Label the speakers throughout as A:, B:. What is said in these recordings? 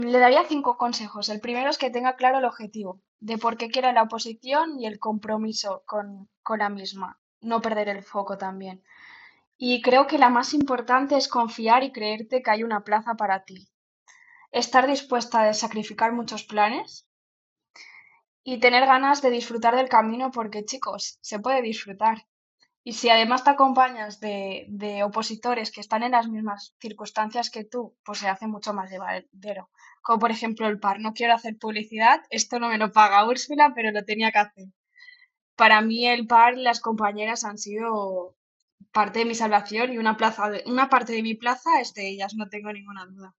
A: Le daría 5 consejos. El primero es que tenga claro el objetivo de por qué quiere la oposición y el compromiso con la misma. No perder el foco también. Y creo que la más importante es confiar y creerte que hay una plaza para ti. Estar dispuesta a sacrificar muchos planes y tener ganas de disfrutar del camino porque, chicos, se puede disfrutar. Y si además te acompañas de opositores que están en las mismas circunstancias que tú, pues se hace mucho más llevadero. Como por ejemplo el par. No quiero hacer publicidad, esto no me lo paga Úrsula, pero lo tenía que hacer. Para mí el par y las compañeras han sido parte de mi salvación y una parte de mi plaza es de ellas, no tengo ninguna duda.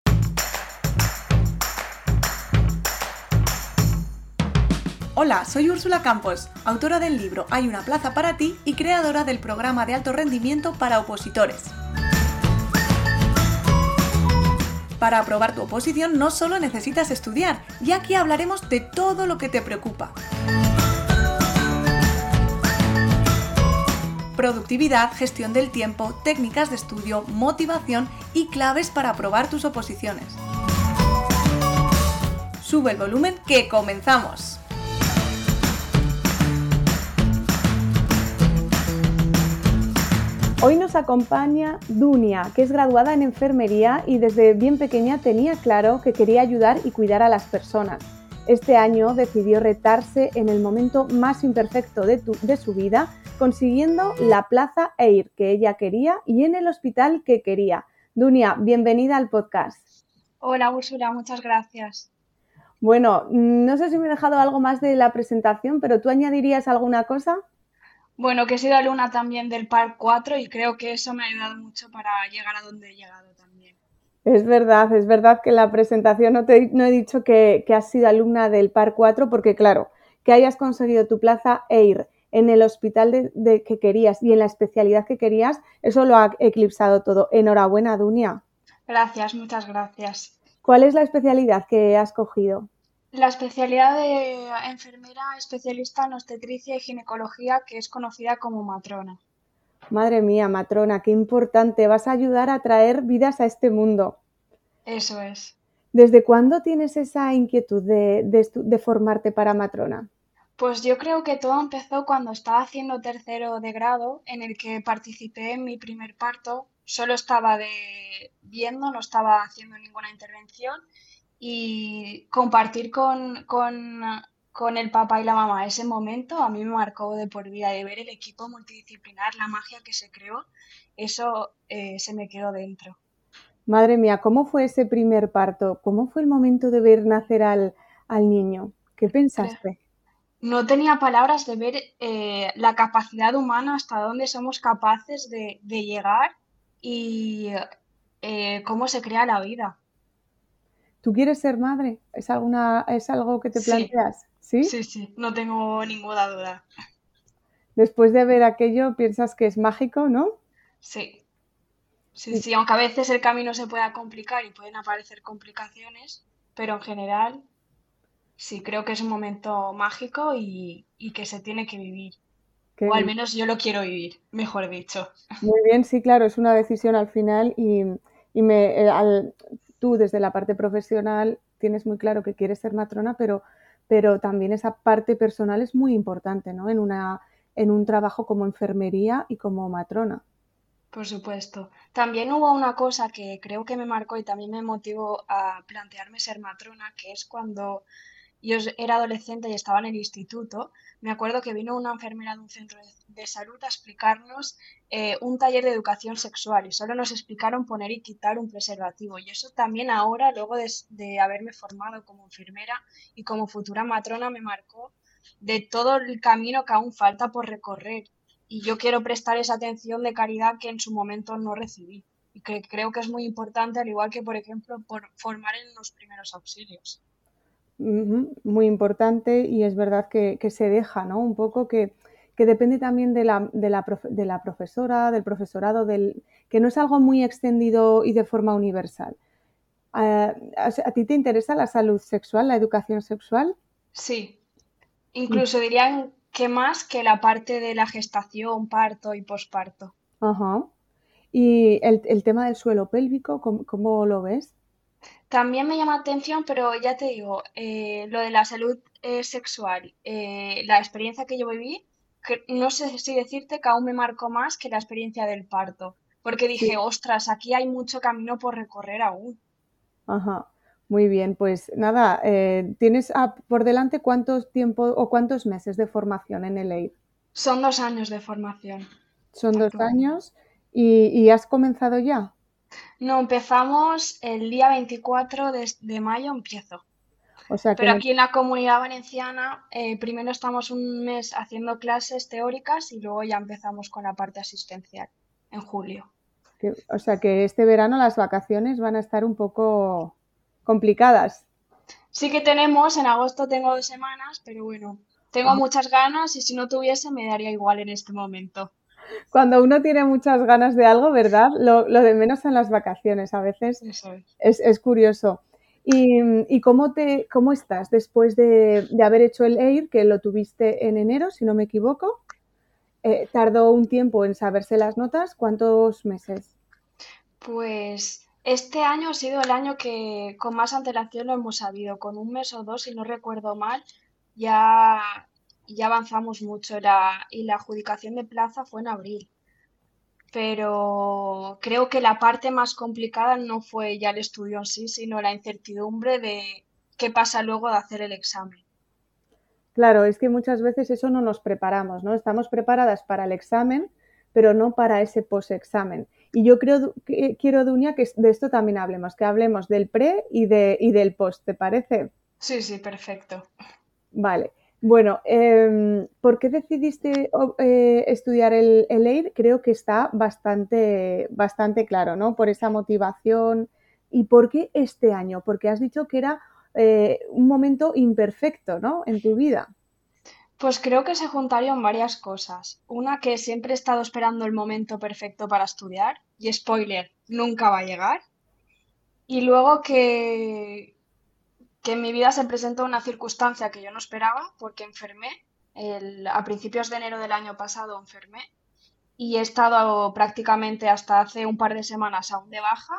B: Hola, soy Úrsula Campos, autora del libro Hay una plaza para ti y creadora del programa de alto rendimiento para opositores. Para aprobar tu oposición no solo necesitas estudiar, y aquí hablaremos de todo lo que te preocupa. Productividad, gestión del tiempo, técnicas de estudio, motivación y claves para aprobar tus oposiciones. Sube el volumen que comenzamos.
C: Hoy nos acompaña Dunia, que es graduada en enfermería y desde bien pequeña tenía claro que quería ayudar y cuidar a las personas. Este año decidió retarse en el momento más imperfecto de su vida, consiguiendo la plaza EIR que ella quería y en el hospital que quería. Dunia, bienvenida al podcast.
A: Hola Úrsula, muchas gracias.
C: Bueno, no sé si me he dejado algo más de la presentación, pero ¿tú añadirías alguna cosa?
A: Bueno, que he sido alumna también del par 4 y creo que eso me ha ayudado mucho para llegar a donde he llegado también.
C: Es verdad que en la presentación no he dicho que has sido alumna del par 4 porque claro, que hayas conseguido tu plaza EIR en el hospital que querías y en la especialidad que querías, eso lo ha eclipsado todo. Enhorabuena, Dunia.
A: Gracias, muchas gracias.
C: ¿Cuál es la especialidad que has cogido?
A: La especialidad de enfermera especialista en obstetricia y ginecología, que es conocida como matrona.
C: Madre mía, matrona, qué importante. Vas a ayudar a traer vidas a este mundo.
A: Eso es.
C: ¿Desde cuándo tienes esa inquietud de formarte para matrona?
A: Pues yo creo que todo empezó cuando estaba haciendo tercero de grado, en el que participé en mi primer parto. Solo estaba viendo, no estaba haciendo ninguna intervención y compartir con el papá y la mamá ese momento a mí me marcó de por vida, de ver el equipo multidisciplinar, la magia que se creó, eso se me quedó dentro.
C: Madre mía, ¿cómo fue ese primer parto? ¿Cómo fue el momento de ver nacer al niño? ¿Qué
A: Cre-
C: pensaste?
A: No tenía palabras de ver la capacidad humana, hasta dónde somos capaces de llegar y cómo se crea la vida.
C: ¿Tú quieres ser madre? ¿Es algo que te
A: Sí,
C: planteas? ¿Sí?
A: sí, sí, no tengo ninguna duda.
C: Después de ver aquello, piensas que es mágico, ¿no?
A: Sí, sí,
C: Y
A: sí, aunque a veces el camino se pueda complicar y pueden aparecer complicaciones, pero en general sí, creo que es un momento mágico y que se tiene que vivir.
C: qué
A: O al
C: bien.
A: menos yo lo quiero vivir, mejor dicho.
C: Muy bien, sí, claro, es una decisión al final y tú desde la parte profesional tienes muy claro que quieres ser matrona, pero también esa parte personal es muy importante, ¿no? En un trabajo como enfermería y como matrona.
A: Por supuesto. También hubo una cosa que creo que me marcó y también me motivó a plantearme ser matrona, que es cuando era adolescente y estaba en el instituto. Me acuerdo que vino una enfermera de un centro de salud a explicarnos un taller de educación sexual y solo nos explicaron poner y quitar un preservativo. Y eso también ahora, luego de haberme formado como enfermera y como futura matrona, me marcó de todo el camino que aún falta por recorrer y yo quiero prestar esa atención de caridad que en su momento no recibí y que creo que es muy importante, al igual que, por ejemplo, por formar en los primeros auxilios.
C: Muy importante y es verdad que se deja, ¿no? Un poco que depende también de la profesora, del profesorado, que no es algo muy extendido y de forma universal. ¿A ti te interesa la salud sexual, la educación sexual?
A: Sí,
C: Y,
A: incluso dirían que más que la parte de la gestación, parto y posparto.
C: ajá. Y el tema del suelo pélvico, ¿cómo lo ves?
A: También me llama la atención, pero ya te digo, lo de la salud sexual, la experiencia que yo viví, no sé si decirte que aún me marcó más que la experiencia del parto, porque dije,
C: Sí.
A: ostras, aquí hay mucho camino por recorrer aún.
C: Ajá, muy bien. Pues nada, ¿tienes por delante cuántos tiempo o cuántos meses de formación en el EIR?
A: Son 2 años de formación
C: Son dos
A: actualmente.
C: años y has comenzado ya.
A: No, empezamos el día 24 de mayo, empiezo.
C: O sea que,
A: Pero aquí en la Comunidad Valenciana, primero estamos un mes haciendo clases teóricas y luego ya empezamos con la parte asistencial en julio.
C: o sea que este verano las vacaciones van a estar un poco complicadas.
A: Sí que tenemos, en agosto tengo 2 semanas, pero bueno, tengo
C: Ah,
A: muchas ganas y si no tuviese me daría igual en este momento.
C: cuando uno tiene muchas ganas de algo, ¿verdad? Lo de menos son las vacaciones. A veces
A: Eso es.
C: es curioso. ¿Y cómo estás después de haber hecho el EIR, que lo tuviste en enero, si no me equivoco? Tardó un tiempo en saberse las notas. ¿Cuántos meses?
A: Pues este año ha sido el año que con más antelación lo hemos sabido, con un mes o dos, si no recuerdo mal, ya, ya avanzamos mucho y la adjudicación de plaza fue en abril. Pero creo que la parte más complicada no fue ya el estudio en sí, sino la incertidumbre de qué pasa luego de hacer el examen.
C: Claro, es que muchas veces eso no nos preparamos, ¿no? Estamos preparadas para el examen, pero no para ese post-examen. Y yo quiero, Dunia, que de esto también hablemos, que hablemos del pre y del post, ¿te parece?
A: Sí, sí, perfecto.
C: Vale. Bueno, ¿por qué decidiste estudiar el EIR? Creo que está bastante claro, ¿no? Por esa motivación. ¿Y por qué este año? Porque has dicho que era un momento imperfecto, ¿no? En tu vida.
A: Pues creo que se juntaron varias cosas. Una, que siempre he estado esperando el momento perfecto para estudiar, y spoiler, nunca va a llegar. Y luego que en mi vida se presentó una circunstancia que yo no esperaba, porque enfermé. A principios de enero del año pasado enfermé y he estado prácticamente hasta hace un par de semanas aún de baja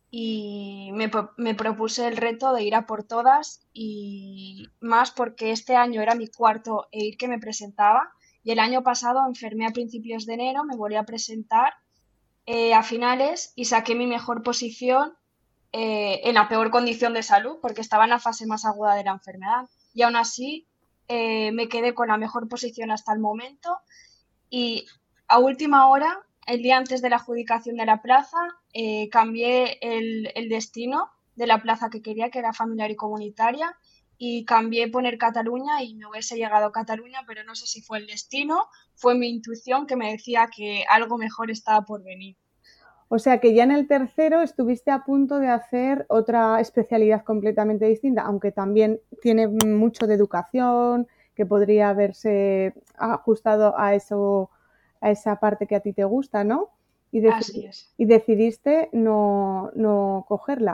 A: y me propuse el reto de ir a por todas y más porque este año era mi cuarto EIR que me presentaba y el año pasado enfermé a principios de enero, me volví a presentar a finales y saqué mi mejor posición en la peor condición de salud porque estaba en la fase más aguda de la enfermedad y aún así me quedé con la mejor posición hasta el momento y a última hora, el día antes de la adjudicación de la plaza, cambié el destino de la plaza que quería, que era familiar y comunitaria, y cambié poner Cataluña y me hubiese llegado a Cataluña, pero no sé si fue el destino, fue mi intuición que me decía que algo mejor estaba por venir.
C: O sea que ya en el tercero estuviste a punto de hacer otra especialidad completamente distinta, aunque también tiene mucho de educación, que podría haberse ajustado a eso, a esa parte que a ti te gusta, ¿no? Y,
A: Así es.
C: y decidiste no cogerla.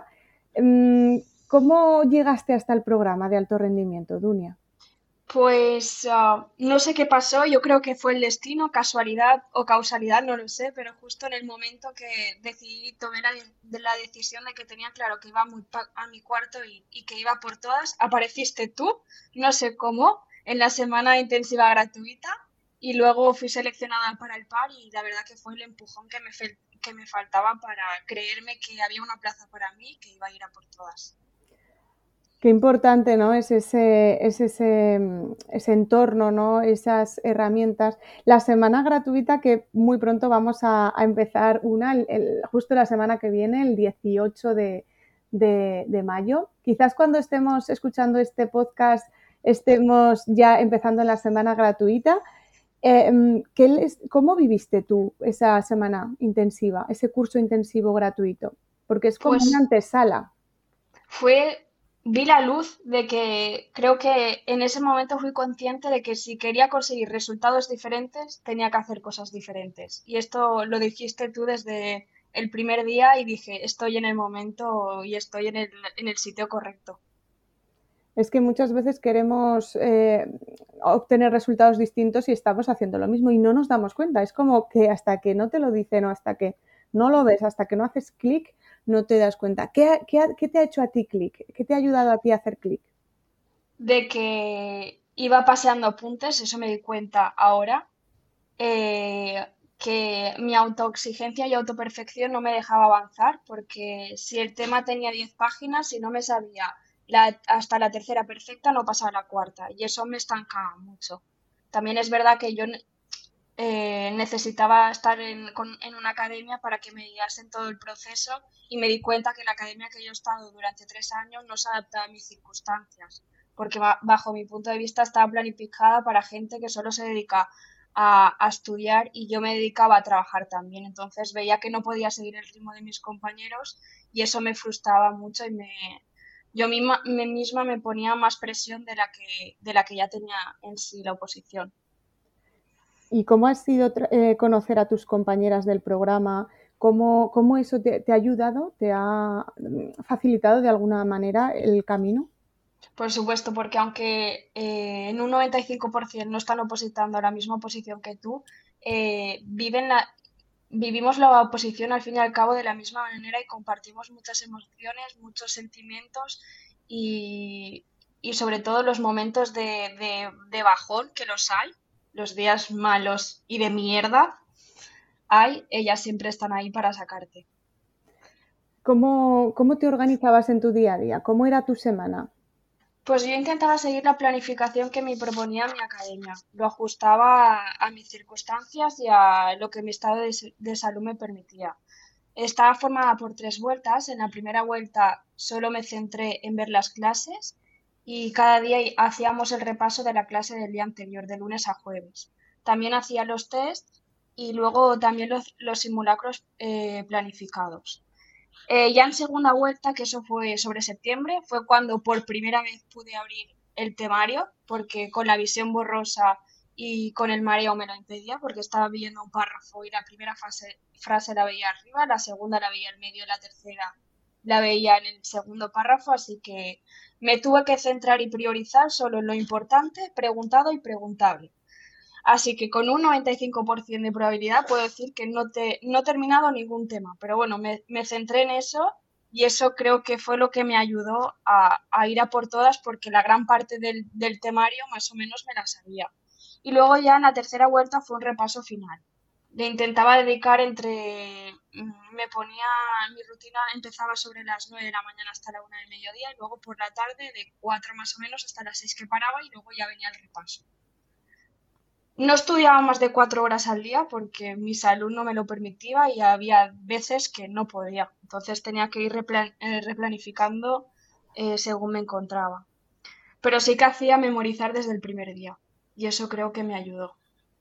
C: ¿Cómo llegaste hasta el programa de alto rendimiento, Dunia?
A: Pues no sé qué pasó, yo creo que fue el destino, casualidad o causalidad, no lo sé, pero justo en el momento que decidí, tomé la decisión de que tenía claro que iba a mi cuarto y que iba por todas, apareciste tú, no sé cómo, en la semana intensiva gratuita y luego fui seleccionada para el par y la verdad que fue el empujón que me faltaba para creerme que había una plaza para mí y que iba a ir a por todas.
C: Qué importante, ¿no? Ese entorno, ¿no? Esas herramientas. La semana gratuita que muy pronto vamos a empezar una, justo la semana que viene, el 18 de mayo. Quizás cuando estemos escuchando este podcast estemos ya empezando la semana gratuita. ¿Cómo viviste tú esa semana intensiva, ese curso intensivo gratuito? Porque es como una
A: Pues
C: antesala.
A: vi la luz de que creo que en ese momento fui consciente de que si quería conseguir resultados diferentes, tenía que hacer cosas diferentes. Y esto lo dijiste tú desde el primer día y dije, estoy en el momento y estoy en el sitio correcto.
C: Es que muchas veces queremos obtener resultados distintos y estamos haciendo lo mismo y no nos damos cuenta. Es como que hasta que no te lo dicen o hasta que no lo ves, hasta que no haces clic, no te das cuenta. ¿Qué te ha hecho a ti clic? ¿Qué te ha ayudado a ti a hacer clic?
A: De que iba paseando apuntes, eso me di cuenta ahora, que mi autoexigencia y autoperfección no me dejaba avanzar, porque si el tema tenía 10 páginas, si no me sabía hasta la tercera perfecta, no pasaba a la cuarta, y eso me estancaba mucho. También es verdad que yo necesitaba estar en una academia para que me guiasen todo el proceso y me di cuenta que la academia que yo he estado durante 3 años no se adaptaba a mis circunstancias, porque bajo mi punto de vista estaba planificada para gente que solo se dedica a estudiar y yo me dedicaba a trabajar también. Entonces veía que no podía seguir el ritmo de mis compañeros y eso me frustraba mucho y yo misma me ponía más presión de la que ya tenía en sí la oposición.
C: ¿Y cómo ha sido conocer a tus compañeras del programa? ¿Cómo eso te ha ayudado? ¿Te ha facilitado de alguna manera el camino?
A: Por supuesto, porque aunque en un 95% no están opositando a la misma oposición que tú, vivimos la oposición al fin y al cabo de la misma manera y compartimos muchas emociones, muchos sentimientos y, y sobre todo los momentos de bajón, que los hay, los días malos y de mierda, ellas siempre están ahí para sacarte.
C: ¿Cómo te organizabas en tu día a día? ¿Cómo era tu semana?
A: Pues yo intentaba seguir la planificación que me proponía mi academia. Lo ajustaba a mis circunstancias y a lo que mi estado de salud me permitía. Estaba formada por 3 vueltas. En la primera vuelta solo me centré en ver las clases y cada día hacíamos el repaso de la clase del día anterior, de lunes a jueves. También hacía los tests y luego también los simulacros planificados. Ya en segunda vuelta, que eso fue sobre septiembre, fue cuando por primera vez pude abrir el temario, porque con la visión borrosa y con el mareo me lo impedía, porque estaba viendo un párrafo y la primera frase la veía arriba, la segunda la veía en medio y la tercera la veía en el segundo párrafo, así que me tuve que centrar y priorizar solo en lo importante, preguntado y preguntable. Así que con un 95% de probabilidad puedo decir que no he terminado ningún tema, pero bueno, me centré en eso y eso creo que fue lo que me ayudó a ir a por todas porque la gran parte del temario más o menos me la sabía. Y luego ya en la tercera vuelta fue un repaso final. Le intentaba dedicar me ponía, mi rutina empezaba sobre las 9 de la mañana hasta la 1 del mediodía y luego por la tarde de 4 más o menos hasta las 6 que paraba y luego ya venía el repaso. No estudiaba más de 4 horas al día porque mi salud no me lo permitía y había veces que no podía. Entonces tenía que ir replanificando según me encontraba. Pero sí que hacía memorizar desde el primer día y eso creo que me ayudó.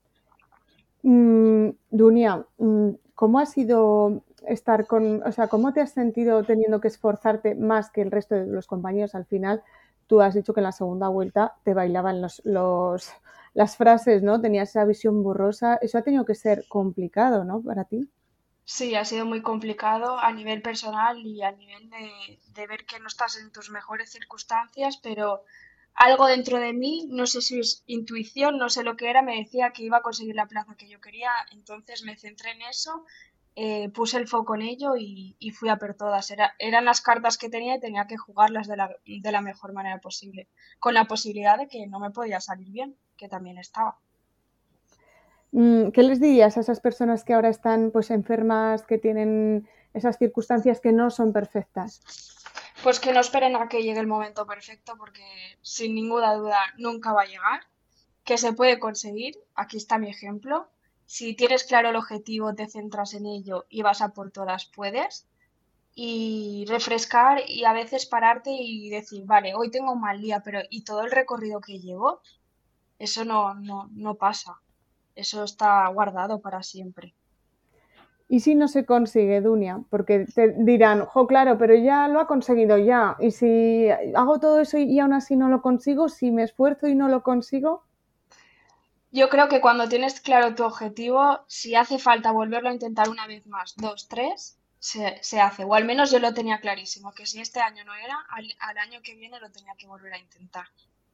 C: Dunia, ¿cómo ha sido estar o sea, cómo te has sentido teniendo que esforzarte más que el resto de los compañeros? Al final, tú has dicho que en la segunda vuelta te bailaban las frases, ¿no? Tenías esa visión borrosa. Eso ha tenido que ser complicado, ¿no? Para ti.
A: Sí, ha sido muy complicado a nivel personal y a nivel de ver que no estás en tus mejores circunstancias, pero algo dentro de mí, no sé si es intuición, no sé lo que era, me decía que iba a conseguir la plaza que yo quería, entonces me centré en eso, puse el foco en ello y fui a por todas. Eran las cartas que tenía y tenía que jugarlas de la mejor manera posible, con la posibilidad de que no me podía salir bien, que también estaba.
C: ¿Qué les dirías a esas personas que ahora están pues enfermas, que tienen esas circunstancias que no son perfectas?
A: Pues que no esperen a que llegue el momento perfecto porque sin ninguna duda nunca va a llegar, que se puede conseguir, aquí está mi ejemplo. Si tienes claro el objetivo, te centras en ello y vas a por todas, puedes. Y refrescar y a veces pararte y decir, vale, hoy tengo un mal día, pero ¿y todo el recorrido que llevo? Eso no pasa. Eso está guardado para siempre.
C: ¿Y si no se consigue, Dunia? Porque te dirán, jo, claro, pero ya lo ha conseguido ya. Y si hago todo eso y aún así no lo consigo, si me esfuerzo y no lo consigo,
A: Yo creo que cuando tienes claro tu objetivo, si hace falta volverlo a intentar una vez más, dos, tres, se hace. O al menos yo lo tenía clarísimo, que si este año no era, al año que viene lo tenía que volver a intentar.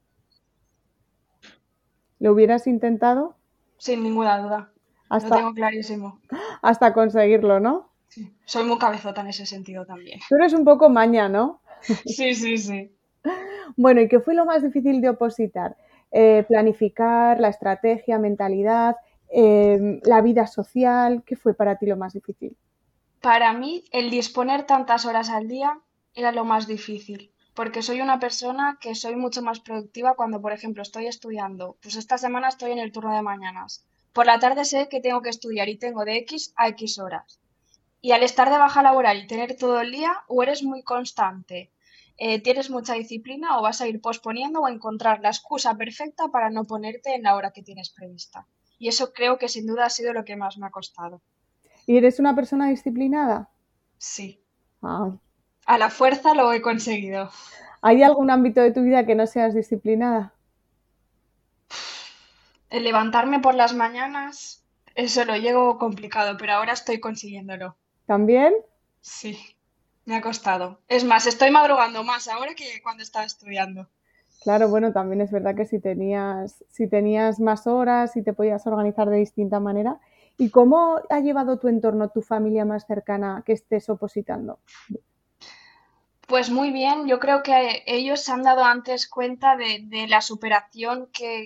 C: lo hubieras intentado
A: Sin ninguna duda. Lo
C: hasta,
A: tengo clarísimo.
C: hasta conseguirlo, ¿no?
A: Sí. Soy muy cabezota en ese sentido también.
C: Tú eres un poco maña, ¿no?
A: Sí, sí, sí.
C: Bueno, ¿y qué fue lo más difícil de opositar? Planificar, la estrategia, mentalidad, la vida social. ¿Qué fue para ti lo más difícil?
A: Para mí, el disponer tantas horas al día era lo más difícil, porque soy una persona que soy mucho más productiva cuando, por ejemplo, estoy estudiando. Pues esta semana estoy en el turno de mañanas. Por la tarde sé que tengo que estudiar y tengo de X a X horas. Y al estar de baja laboral y tener todo el día, o eres muy constante, tienes mucha disciplina, o vas a ir posponiendo o encontrar la excusa perfecta para no ponerte en la hora que tienes prevista. Y eso creo que sin duda ha sido lo que más me ha costado.
C: ¿Y eres una persona disciplinada?
A: Sí.
C: Ah,
A: A la fuerza lo he conseguido.
C: ¿hay algún ámbito de tu vida que no seas disciplinada?
A: El levantarme por las mañanas, eso lo llevo complicado, pero ahora estoy consiguiéndolo.
C: ¿También?
A: Sí, me ha costado. Es más, estoy madrugando más ahora que cuando estaba estudiando.
C: Claro, bueno, también es verdad que si tenías más horas y te podías organizar de distinta manera. ¿Y cómo ha llevado tu entorno, tu familia más cercana que estés opositando?
A: Pues muy bien, yo creo que ellos se han dado antes cuenta de la superación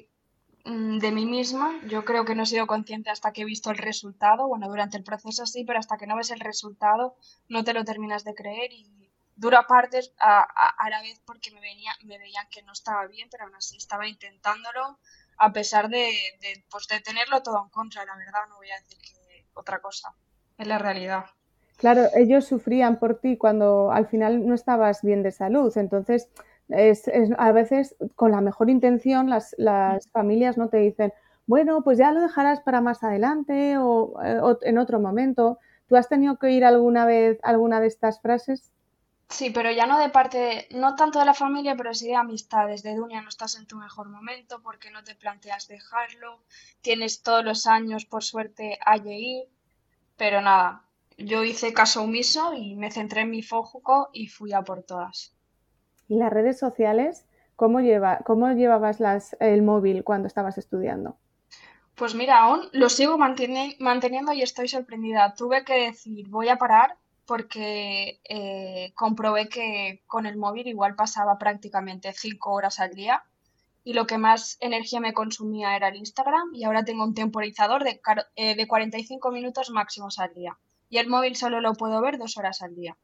A: de mí misma. Yo creo que no he sido consciente hasta que he visto el resultado. Bueno, durante el proceso sí, pero hasta que no ves el resultado no te lo terminas de creer y dura partes a la vez porque me veían que no estaba bien, pero aún así estaba intentándolo a pesar pues de tenerlo todo en contra, la verdad, no voy a decir que otra cosa. Es la realidad.
C: Claro, ellos sufrían por ti cuando al final no estabas bien de salud. Entonces, a veces con la mejor intención las familias no te dicen, bueno, pues ya lo dejarás para más adelante o en otro momento. ¿Tú has tenido que oír alguna vez alguna de estas frases?
A: Sí, pero ya no de parte, no tanto de la familia, pero sí de amistades. De Dunia, no estás en tu mejor momento porque no te planteas dejarlo. Tienes todos los años, por suerte, a ir, pero nada. Yo hice caso omiso y me centré en mi foco y fui a por todas.
C: ¿Y las redes sociales? ¿Cómo llevabas el móvil cuando estabas estudiando?
A: Pues mira, aún lo sigo manteniendo y estoy sorprendida. Tuve que decir, voy a parar porque comprobé que con el móvil igual pasaba prácticamente 5 horas al día y lo que más energía me consumía era el Instagram y ahora tengo un temporizador de 45 minutos máximos al día y el móvil solo lo puedo ver 2 horas al día.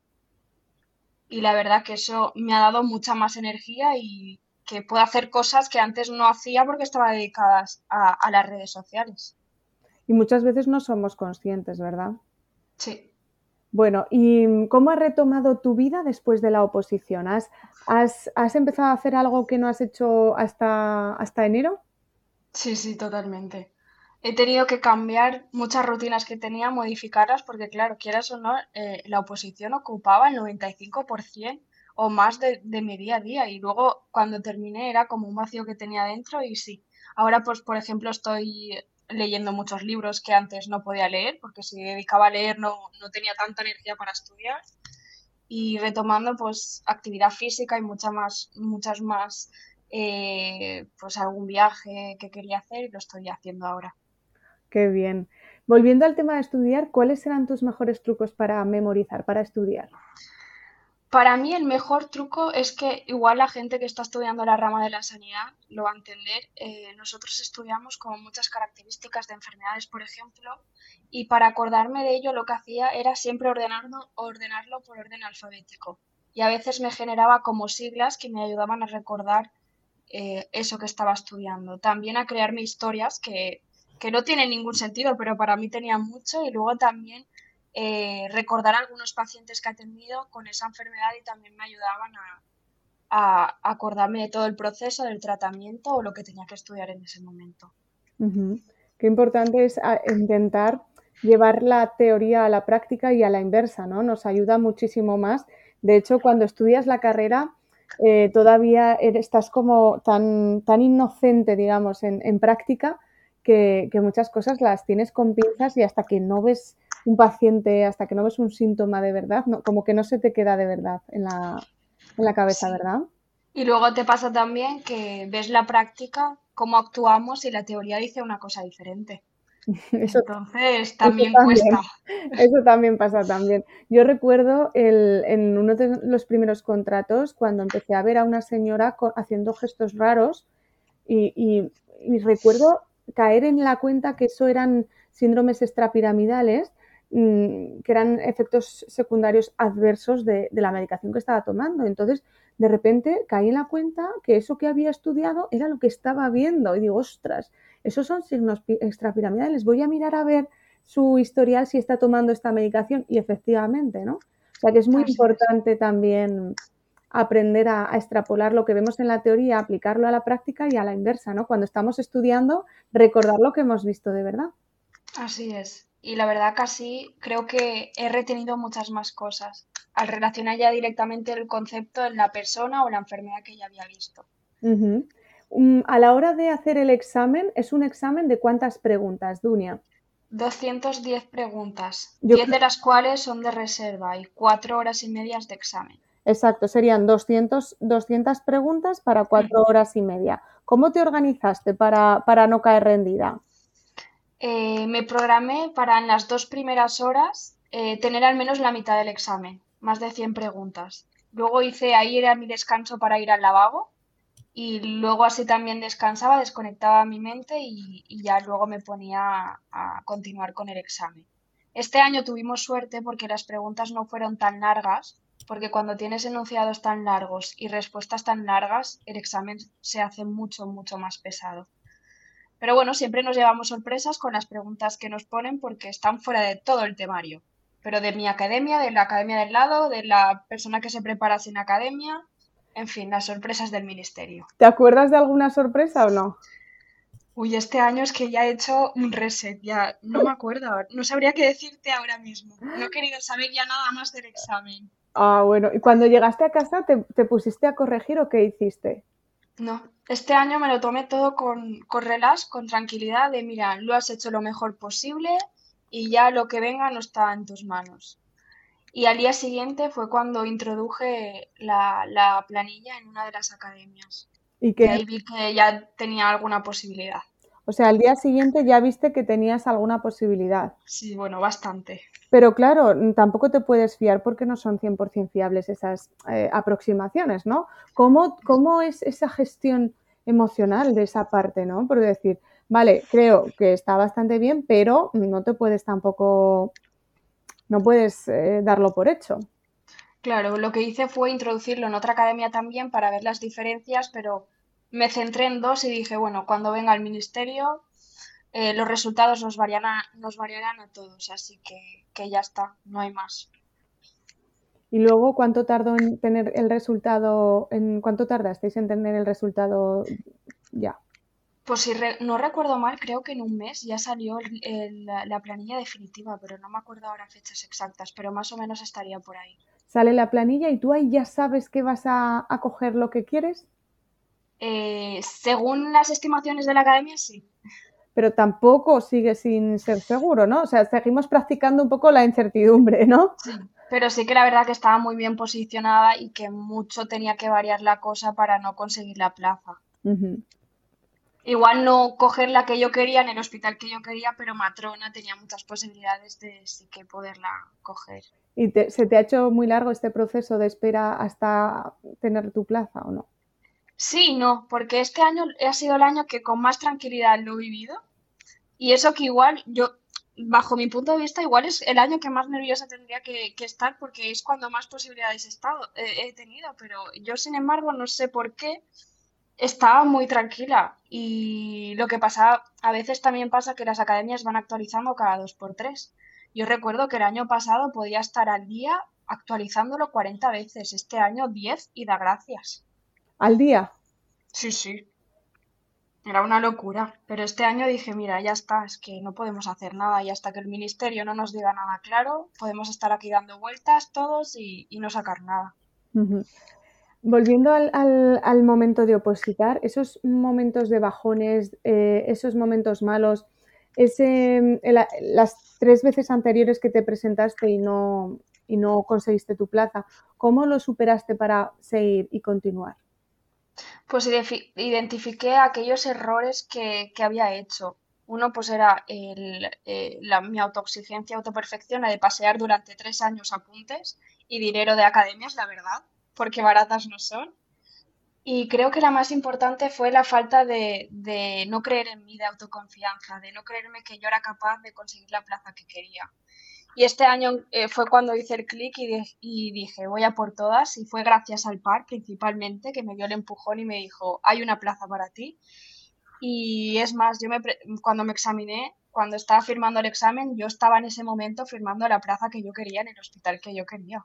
A: Y la verdad que eso me ha dado mucha más energía y que puedo hacer cosas que antes no hacía porque estaba dedicadas a las redes sociales.
C: Y muchas veces no somos conscientes, ¿verdad?
A: Sí.
C: Bueno, ¿y cómo has retomado tu vida después de la oposición? ¿Has empezado a hacer algo que no has hecho hasta enero?
A: Sí, sí, totalmente. He tenido que cambiar muchas rutinas que tenía, modificarlas, porque claro, quieras o no, la oposición ocupaba el 95% o más de mi día a día. Y luego cuando terminé era como un vacío que tenía dentro y sí. Ahora, pues, por ejemplo, estoy leyendo muchos libros que antes no podía leer, porque si me dedicaba a leer no tenía tanta energía para estudiar y retomando pues actividad física y muchas más, pues algún viaje que quería hacer y lo estoy haciendo ahora.
C: Qué bien. Volviendo al tema de estudiar, ¿cuáles eran tus mejores trucos para memorizar, para estudiar?
A: Para mí el mejor truco es que igual la gente que está estudiando la rama de la sanidad lo va a entender. Nosotros estudiamos como muchas características de enfermedades, por ejemplo, y para acordarme de ello lo que hacía era siempre ordenarlo por orden alfabético. Y a veces me generaba como siglas que me ayudaban a recordar eso que estaba estudiando. También a crearme historias que no tienen ningún sentido, pero para mí tenían mucho. Y luego también recordar a algunos pacientes que he atendido con esa enfermedad y también me ayudaban a acordarme de todo el proceso del tratamiento o lo que tenía que estudiar en ese momento.
C: Ujú. Qué importante es intentar llevar la teoría a la práctica y a la inversa, ¿no? Nos ayuda muchísimo más. De hecho, cuando estudias la carrera, todavía estás como tan inocente, digamos, en práctica, que muchas cosas las tienes con pinzas y hasta que no ves un paciente, hasta que no ves un síntoma de verdad, como que no se te queda de verdad en la cabeza,
A: Sí.
C: ¿verdad?
A: Y luego te pasa también que ves la práctica, cómo actuamos y la teoría dice una cosa diferente.
C: Eso,
A: Entonces
C: eso
A: también
C: también,
A: cuesta.
C: eso también pasa también. Yo recuerdo en uno de los primeros contratos cuando empecé a ver a una señora haciendo gestos raros y recuerdo caer en la cuenta que eso eran síndromes extrapiramidales, que eran efectos secundarios adversos de la medicación que estaba tomando. Entonces, de repente caí en la cuenta que eso que había estudiado era lo que estaba viendo. Y digo, ostras, esos son signos extrapiramidales. Voy a mirar a ver su historial si está tomando esta medicación. Y efectivamente, ¿no? O sea que es muy
A: Así es.
C: importante también aprender a extrapolar lo que vemos en la teoría, aplicarlo a la práctica y a la inversa, ¿no? Cuando estamos estudiando, recordar lo que hemos visto de verdad.
A: Así es. Y la verdad que así creo que he retenido muchas más cosas al relacionar ya directamente el concepto en la persona o la enfermedad que ya había visto.
C: Uh-huh. A la hora de hacer el examen, ¿es un examen de cuántas preguntas, Dunia?
A: 210 preguntas,
C: Yo
A: 10
C: creo,
A: de las cuales son de reserva y 4 horas y medias de examen.
C: exacto, serían 200 preguntas para 4 horas y media. ¿Cómo te organizaste para no caer rendida?
A: Me programé para en las 2 primeras horas tener al menos la mitad del examen, más de 100 preguntas. Luego hice, ahí era mi descanso para ir al lavabo y luego así también descansaba, desconectaba mi mente y ya luego me ponía a continuar con el examen. Este año tuvimos suerte porque las preguntas no fueron tan largas, porque cuando tienes enunciados tan largos y respuestas tan largas, el examen se hace mucho, mucho más pesado. Pero bueno, siempre nos llevamos sorpresas con las preguntas que nos ponen porque están fuera de todo el temario. Pero de mi academia, de la academia del lado, de la persona que se prepara sin academia, en fin, las sorpresas del ministerio.
C: ¿Te acuerdas de alguna sorpresa o no?
A: Uy, este año es que ya he hecho un reset, ya no me acuerdo, no sabría qué decirte ahora mismo. No he querido saber ya nada más del examen.
C: Ah, bueno, y cuando llegaste a casa, ¿te pusiste a corregir o qué hiciste?
A: No, este año me lo tomé todo con relax, con tranquilidad, de mira, lo has hecho lo mejor posible y ya lo que venga no está en tus manos. Y al día siguiente fue cuando introduje la planilla en una de las academias.
C: Y
A: Y
C: que,
A: ahí vi que ya tenía alguna posibilidad.
C: o sea, al día siguiente ya viste que tenías alguna posibilidad.
A: Sí, bueno, bastante.
C: Pero claro, tampoco te puedes fiar porque no son 100% fiables esas aproximaciones, ¿no? ¿Cómo es esa gestión emocional de esa parte, ¿no? Por decir, vale, creo que está bastante bien, pero no te puedes tampoco, no puedes darlo por hecho.
A: Claro, lo que hice fue introducirlo en otra academia también para ver las diferencias, pero me centré en dos y dije, bueno, cuando venga el ministerio, los resultados nos variarán a todos, así que ya está, no hay más.
C: Y luego, ¿cuánto tardó en tener el resultado? ¿Cuánto tardasteis en tener el resultado ya?
A: Pues si no recuerdo mal, creo que en un mes ya salió la planilla definitiva, pero no me acuerdo ahora fechas exactas, pero más o menos estaría por ahí.
C: Sale la planilla y tú ahí ya sabes que vas a coger lo que quieres,
A: Según las estimaciones de la academia, sí.
C: pero tampoco sigue sin ser seguro, ¿no? O sea, seguimos practicando un poco la incertidumbre, ¿no?
A: Sí. Pero sí que la verdad que estaba muy bien posicionada y que mucho tenía que variar la cosa para no conseguir la plaza.
C: Ujú.
A: Igual no coger la que yo quería en el hospital que yo quería, pero matrona tenía muchas posibilidades de sí que poderla coger.
C: ¿Y se te ha hecho muy largo este proceso de espera hasta tener tu plaza o no?
A: Sí, no, porque este año ha sido el año que con más tranquilidad lo he vivido. Y eso que igual yo, bajo mi punto de vista, igual es el año que más nerviosa tendría que estar porque es cuando más posibilidades he tenido, pero yo sin embargo no sé por qué estaba muy tranquila y lo que pasa, a veces también pasa que las academias van actualizando cada 2 por 3. Yo recuerdo que el año pasado podía estar al día actualizándolo 40 veces, este año 10 y da gracias.
C: Al día.
A: Sí, sí. Era una locura, pero este año dije, mira, ya está, es que no podemos hacer nada y hasta que el ministerio no nos diga nada claro, podemos estar aquí dando vueltas todos y no sacar nada.
C: Ujú. Volviendo al momento de opositar, esos momentos de bajones, esos momentos malos, las 3 veces anteriores que te presentaste y no conseguiste tu plaza, ¿cómo lo superaste para seguir y continuar?
A: Pues identifiqué aquellos errores que había hecho. Uno pues era mi autoexigencia, autoperfección de pasear durante 3 años apuntes y dinero de academias, la verdad, porque baratas no son. Y creo que la más importante fue la falta de no creer en mí, de autoconfianza, de no creerme que yo era capaz de conseguir la plaza que quería. Y este año fue cuando hice el clic y dije, voy a por todas. Y fue gracias al par, principalmente, que me dio el empujón y me dijo, hay una plaza para ti. Y es más, cuando me examiné, cuando estaba firmando el examen, yo estaba en ese momento firmando la plaza que yo quería en el hospital que yo quería.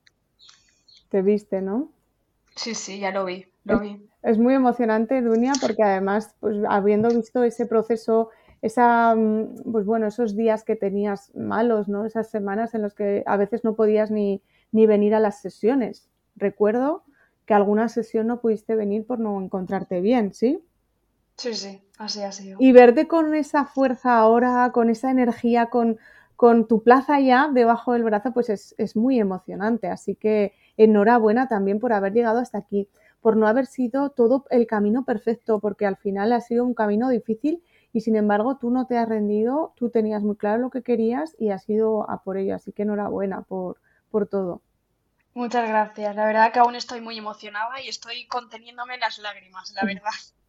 C: Te viste, ¿no?
A: Sí, sí, ya lo vi, lo
C: Es,
A: vi.
C: es muy emocionante, Dunia, porque además, pues habiendo visto ese proceso, pues bueno, esos días que tenías malos, ¿no? Esas semanas en las que a veces no podías ni venir a las sesiones. Recuerdo que alguna sesión no pudiste venir por no encontrarte bien, ¿sí?
A: Sí, sí, así ha sido.
C: Y verte con esa fuerza ahora, con esa energía, con tu plaza ya debajo del brazo, pues es muy emocionante. Así que enhorabuena también por haber llegado hasta aquí, por no haber sido todo el camino perfecto, porque al final ha sido un camino difícil y sin embargo tú no te has rendido, tú tenías muy claro lo que querías y has ido a por ello. Así que enhorabuena por todo.
A: Muchas gracias. La verdad que aún estoy muy emocionada y estoy conteniéndome las lágrimas, la verdad.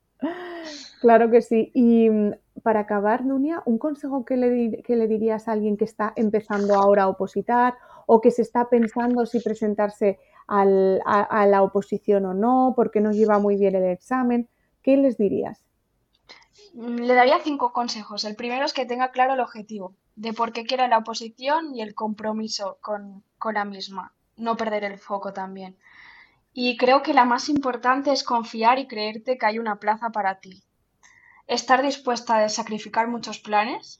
C: Claro que sí. Y para acabar, Nunia, un consejo que le dirías a alguien que está empezando ahora a opositar o que se está pensando si presentarse a la oposición o no, porque no lleva muy bien el examen, ¿qué les dirías?
A: Le daría 5 consejos. El primero es que tenga claro el objetivo, de por qué quiere la oposición y el compromiso con la misma. No perder el foco también. Y creo que la más importante es confiar y creerte que hay una plaza para ti. Estar dispuesta a sacrificar muchos planes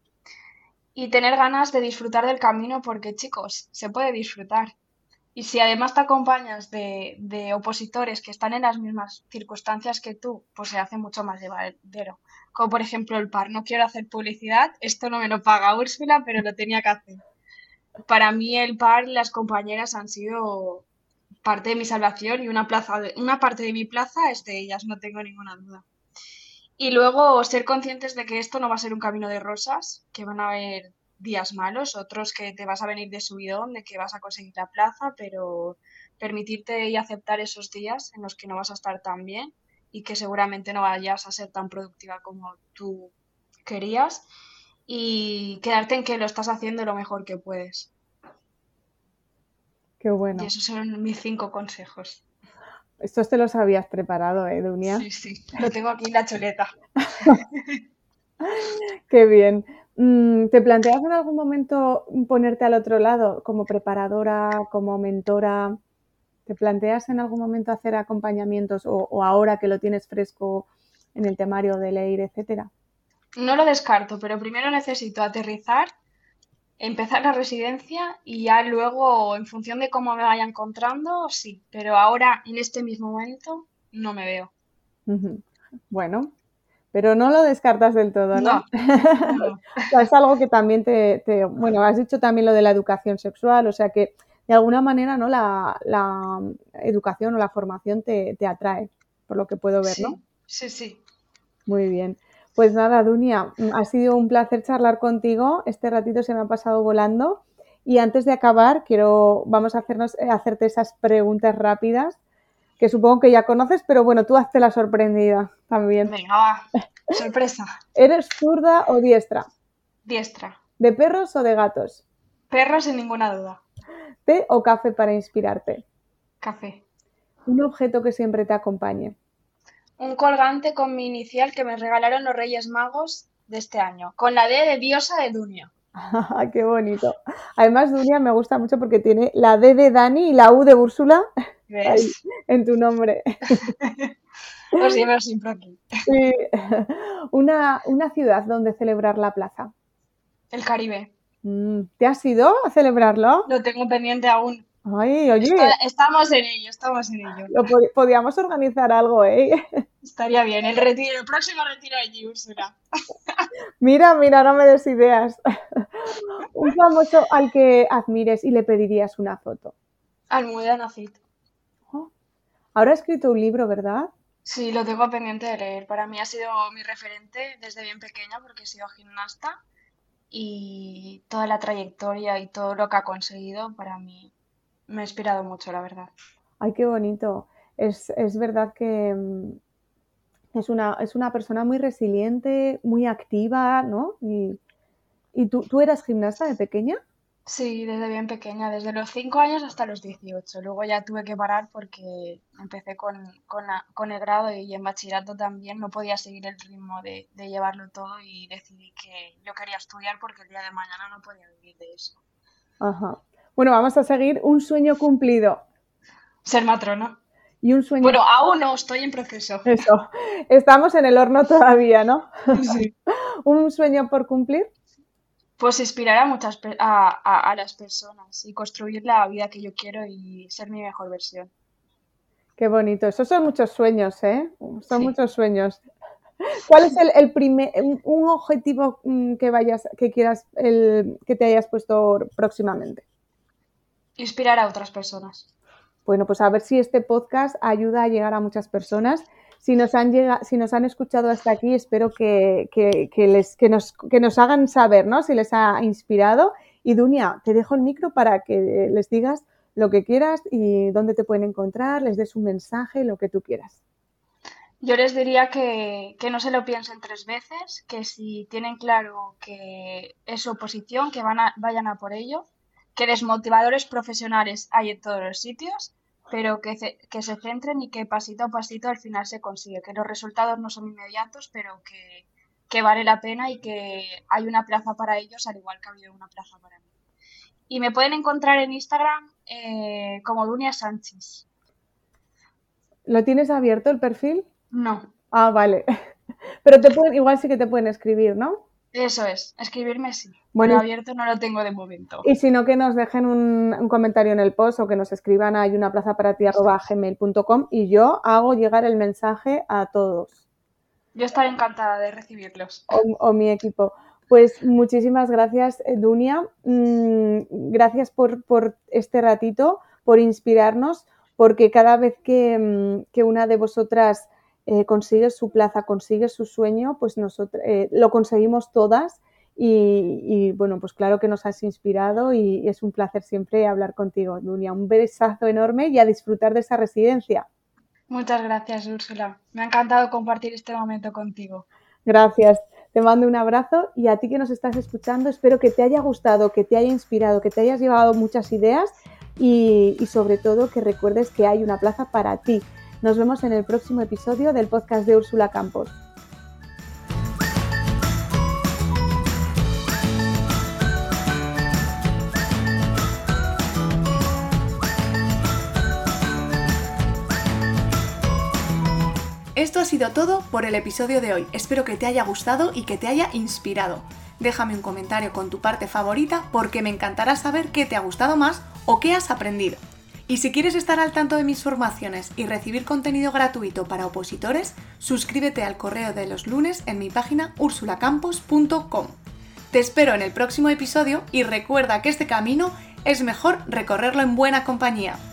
A: y tener ganas de disfrutar del camino porque, chicos, se puede disfrutar. Y si además te acompañas de opositores que están en las mismas circunstancias que tú, pues se hace mucho más llevadero. Como por ejemplo el par. No quiero hacer publicidad, esto no me lo paga Úrsula, pero lo tenía que hacer. Para mí el par y las compañeras han sido parte de mi salvación y una parte de mi plaza es de ellas, no tengo ninguna duda. Y luego ser conscientes de que esto no va a ser un camino de rosas, que van a haber días malos, otros que te vas a venir de subidón, de que vas a conseguir la plaza, pero permitirte y aceptar esos días en los que no vas a estar tan bien y que seguramente no vayas a ser tan productiva como tú querías y quedarte en que lo estás haciendo lo mejor que puedes.
C: Qué
A: Y
C: bueno.
A: esos son mis 5 consejos.
C: Estos te los habías preparado, Dunia?
A: Sí, sí, lo tengo aquí en la chuleta.
C: Qué bien. ¿Te planteas en algún momento ponerte al otro lado como preparadora, como mentora? ¿Te planteas en algún momento hacer acompañamientos o ahora que lo tienes fresco en el temario de leer, etcétera?
A: No lo descarto, pero primero necesito aterrizar, empezar la residencia y ya luego, en función de cómo me vaya encontrando, sí. Pero ahora, en este mismo momento, no me veo.
C: Ujú. Bueno, pero no lo descartas del todo, ¿no?
A: No, no, no.
C: O sea, es algo que también bueno, has dicho también lo de la educación sexual, o sea que de alguna manera, ¿no? La educación o la formación te atrae, por lo que puedo ver, ¿no?
A: Sí, sí, sí.
C: Muy bien. Pues nada, Dunia, ha sido un placer charlar contigo. Este ratito se me ha pasado volando. Y antes de acabar, vamos a hacerte esas preguntas rápidas que supongo que ya conoces, pero bueno, tú hazte la sorprendida también.
A: Venga, va. Sorpresa.
C: ¿Eres zurda o diestra?
A: Diestra.
C: ¿De perros o de gatos?
A: Perro sin ninguna duda.
C: ¿Té o café para inspirarte?
A: Café.
C: Un objeto que siempre te acompañe.
A: Un colgante con mi inicial que me regalaron los Reyes Magos de este año. Con la D de diosa de Dunio.
C: Qué bonito. Además, Dunia me gusta mucho porque tiene la D de Dani y la U de Úrsula ahí
A: ¿Ves?
C: en tu nombre.
A: Os llevo siempre aquí.
C: Sí. Una ciudad donde celebrar la plaza.
A: El Caribe.
C: ¿Te has ido a celebrarlo?
A: Lo tengo pendiente aún.
C: Ay, oye,
A: Estamos en ello, estamos en ello.
C: podíamos organizar algo, ¿eh?
A: Estaría bien. El retiro, el próximo retiro allí, Úrsula.
C: Mira, no me des ideas. Un famoso al que admires y le pedirías una foto.
A: Almudena Cid.
C: Oh, ahora ha escrito un libro, ¿verdad?
A: Sí, lo tengo pendiente de leer. Para mí ha sido mi referente desde bien pequeña porque he sido gimnasta y toda la trayectoria y todo lo que ha conseguido para mí me ha inspirado mucho, la verdad.
C: Ay, qué bonito. Es verdad que es una persona muy resiliente, muy activa, ¿no? Y tú eras gimnasta de pequeña.
A: Sí, desde bien pequeña, desde los 5 años hasta los 18. Luego ya tuve que parar porque empecé con el grado y en bachillerato también no podía seguir el ritmo de llevarlo todo y decidí que yo quería estudiar porque el día de mañana no podía vivir de eso.
C: Ajá. Bueno, vamos a seguir un sueño cumplido
A: Ser matrona.
C: y un sueño,
A: Bueno, aún no, estoy en proceso.
C: eso, estamos en el horno todavía, ¿no?
A: Sí.
C: Un sueño por cumplir.
A: Pues inspirar a a las personas y construir la vida que yo quiero y ser mi mejor versión.
C: Qué bonito. Esos son muchos sueños, ¿eh? Son
A: Sí.
C: muchos sueños. ¿Cuál es el primer, un objetivo que quieras, que te hayas puesto próximamente?
A: Inspirar a otras personas.
C: Bueno, pues a ver si este podcast ayuda a llegar a muchas personas. Si nos han escuchado hasta aquí, espero que nos hagan saber, ¿no? Si les ha inspirado. Y Dunia, te dejo el micro para que les digas lo que quieras y dónde te pueden encontrar, les des un mensaje, lo que tú quieras.
A: Yo les diría que no se lo piensen 3 veces, que si tienen claro que es su oposición, que vayan a por ello, que desmotivadores profesionales hay en todos los sitios, pero que se centren y que pasito a pasito al final se consigue, que los resultados no son inmediatos, pero que vale la pena y que hay una plaza para ellos, al igual que ha habido una plaza para mí. Y me pueden encontrar en Instagram como Dunia Sánchez.
C: ¿Lo tienes abierto el perfil?
A: No,
C: Ah, vale. Pero igual sí que te pueden escribir, ¿no?
A: eso es, escribirme sí,
C: Bueno,
A: pero abierto no lo tengo de momento.
C: y si no, que nos dejen un comentario en el post o que nos escriban a
A: Eso es.
C: hayunaplazaparati@gmail.com y yo hago llegar el mensaje a todos
A: Yo estaré encantada de recibirlos.
C: o mi equipo. Pues muchísimas gracias, Dunia. Gracias por este ratito, por inspirarnos, porque cada vez que una de vosotras consigue su plaza, consigue su sueño, pues nosotros lo conseguimos todas. Bueno, pues claro que nos has inspirado y es un placer siempre hablar contigo, Dunia. Un besazo enorme y a disfrutar de esa residencia.
A: Muchas gracias, Úrsula. Me ha encantado compartir este momento contigo.
C: Gracias. Te mando un abrazo y a ti que nos estás escuchando, espero que te haya gustado, que te haya inspirado, que te hayas llevado muchas ideas y sobre todo que recuerdes que hay una plaza para ti. Nos vemos en el próximo episodio del podcast de Úrsula Campos.
B: Esto ha sido todo por el episodio de hoy. Espero que te haya gustado y que te haya inspirado. Déjame un comentario con tu parte favorita porque me encantará saber qué te ha gustado más o qué has aprendido. Y si quieres estar al tanto de mis formaciones y recibir contenido gratuito para opositores, suscríbete al correo de los lunes en mi página ursulacampos.com. Te espero en el próximo episodio y recuerda que este camino es mejor recorrerlo en buena compañía.